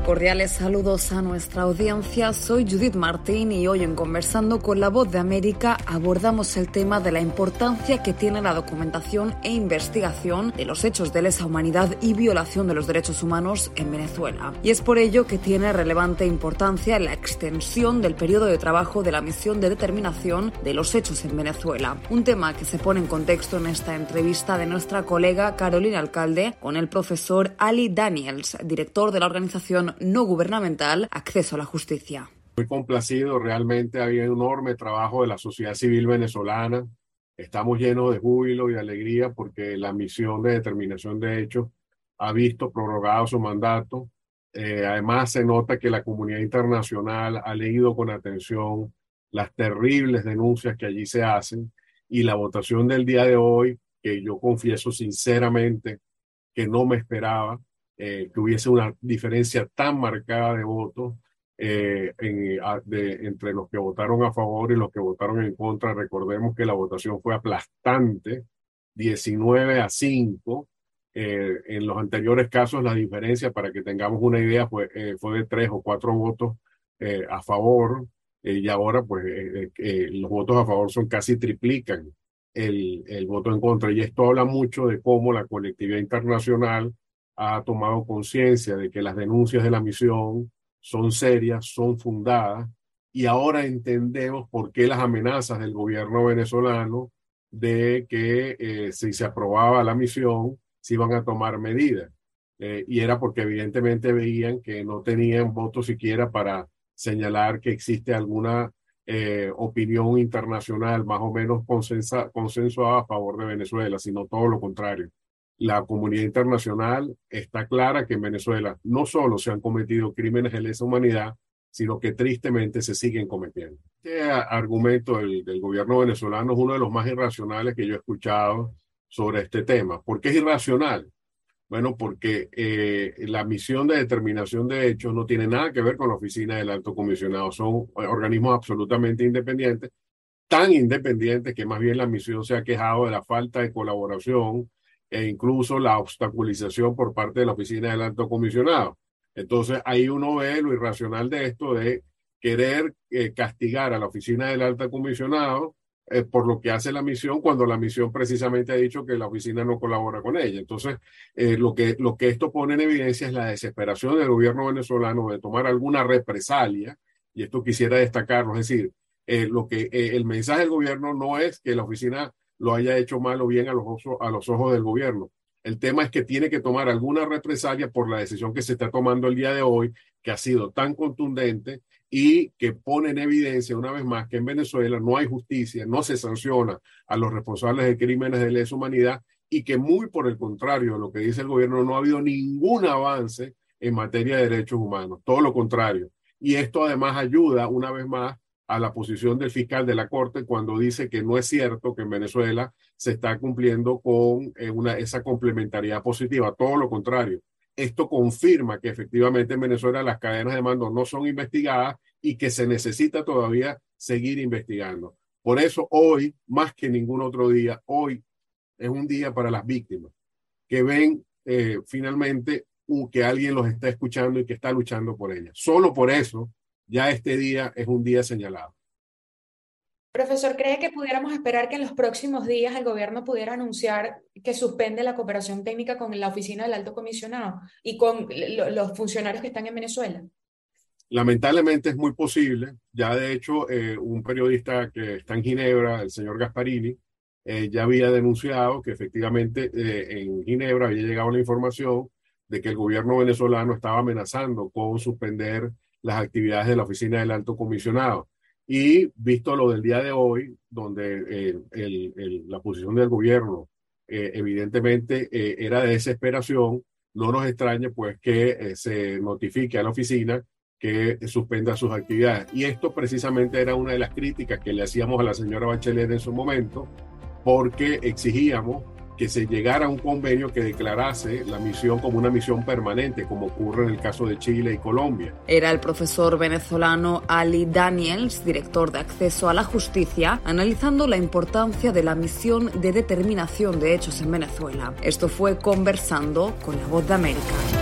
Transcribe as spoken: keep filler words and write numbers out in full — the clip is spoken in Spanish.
cordiales saludos a nuestra audiencia. Soy Judith Martín y hoy en Conversando con La Voz de América abordamos el tema de la importancia que tiene la documentación e investigación de los hechos de lesa humanidad y violación de los derechos humanos en Venezuela. Y es por ello que tiene relevante importancia la extensión del periodo de trabajo de la misión de determinación de los hechos en Venezuela. Un tema que se pone en contexto en esta entrevista de nuestra colega Carolina Alcalde con el profesor Ali Daniels, director de la organización no gubernamental Acceso a la Justicia. Muy complacido, realmente había un enorme trabajo de la sociedad civil venezolana. Estamos llenos de júbilo y de alegría porque la misión de determinación de hechos ha visto prorrogado su mandato. Eh, además, se nota que la comunidad internacional ha leído con atención las terribles denuncias que allí se hacen y la votación del día de hoy, que yo confieso sinceramente que no me esperaba, eh, que hubiese una diferencia tan marcada de votos eh, en, a, de, entre los que votaron a favor y los que votaron en contra. Recordemos que la votación fue aplastante, diecinueve a cinco. Eh, en los anteriores casos la diferencia, para que tengamos una idea, fue, eh, fue de tres o cuatro votos eh, a favor, eh, y ahora pues eh, eh, los votos a favor son casi triplican el, el voto en contra. Y esto habla mucho de cómo la colectividad internacional ha tomado conciencia de que las denuncias de la misión son serias, son fundadas, y ahora entendemos por qué las amenazas del gobierno venezolano de que eh, si se aprobaba la misión se iban a tomar medidas. Eh, y era porque evidentemente veían que no tenían votos siquiera para señalar que existe alguna eh, opinión internacional más o menos consensa, consensuada a favor de Venezuela, sino todo lo contrario. La comunidad internacional está clara que en Venezuela no solo se han cometido crímenes de lesa humanidad, sino que tristemente se siguen cometiendo. Este argumento del, del gobierno venezolano es uno de los más irracionales que yo he escuchado sobre este tema. ¿Por qué es irracional? Bueno, porque eh, la misión de determinación de hechos no tiene nada que ver con la oficina del alto comisionado. Son organismos absolutamente independientes, tan independientes que más bien la misión se ha quejado de la falta de colaboración e incluso la obstaculización por parte de la oficina del alto comisionado. Entonces ahí uno ve lo irracional de esto, de querer eh, castigar a la oficina del alto comisionado eh, por lo que hace la misión, cuando la misión precisamente ha dicho que la oficina no colabora con ella. Entonces eh, lo que, lo que esto pone en evidencia es la desesperación del gobierno venezolano de tomar alguna represalia, y esto quisiera destacarlo, es decir, eh, lo que, eh, el mensaje del gobierno no es que la oficina lo haya hecho mal o bien a los, ojos, a los ojos del gobierno. El tema es que tiene que tomar alguna represalia por la decisión que se está tomando el día de hoy, que ha sido tan contundente y que pone en evidencia una vez más que en Venezuela no hay justicia, no se sanciona a los responsables de crímenes de lesa humanidad, y que muy por el contrario de lo que dice el gobierno, no ha habido ningún avance en materia de derechos humanos, todo lo contrario. Y esto además ayuda una vez más a la posición del fiscal de la Corte cuando dice que no es cierto que en Venezuela se está cumpliendo con eh, una, esa complementariedad positiva, todo lo contrario. Esto confirma que efectivamente en Venezuela las cadenas de mando no son investigadas y que se necesita todavía seguir investigando. Por eso hoy, más que ningún otro día, hoy es un día para las víctimas, que ven eh, finalmente uh, que alguien los está escuchando y que está luchando por ellas. Solo por eso ya este día es un día señalado. Profesor, ¿cree que pudiéramos esperar que en los próximos días el gobierno pudiera anunciar que suspende la cooperación técnica con la oficina del alto comisionado y con lo, los funcionarios que están en Venezuela? Lamentablemente es muy posible. Ya de hecho, eh, un periodista que está en Ginebra, el señor Gasparini, eh, ya había denunciado que efectivamente eh, en Ginebra había llegado la información de que el gobierno venezolano estaba amenazando con suspender las actividades de la oficina del alto comisionado. Y visto lo del día de hoy, donde eh, el, el, la posición del gobierno eh, evidentemente eh, era de desesperación, no nos extraña pues que eh, se notifique a la oficina que suspenda sus actividades. Y esto precisamente era una de las críticas que le hacíamos a la señora Bachelet en su momento, porque exigíamos que se llegara a un convenio que declarase la misión como una misión permanente, como ocurre en el caso de Chile y Colombia. Era el profesor venezolano Ali Daniels, director de Acceso a la Justicia, analizando la importancia de la misión de determinación de hechos en Venezuela. Esto fue Conversando con La Voz de América.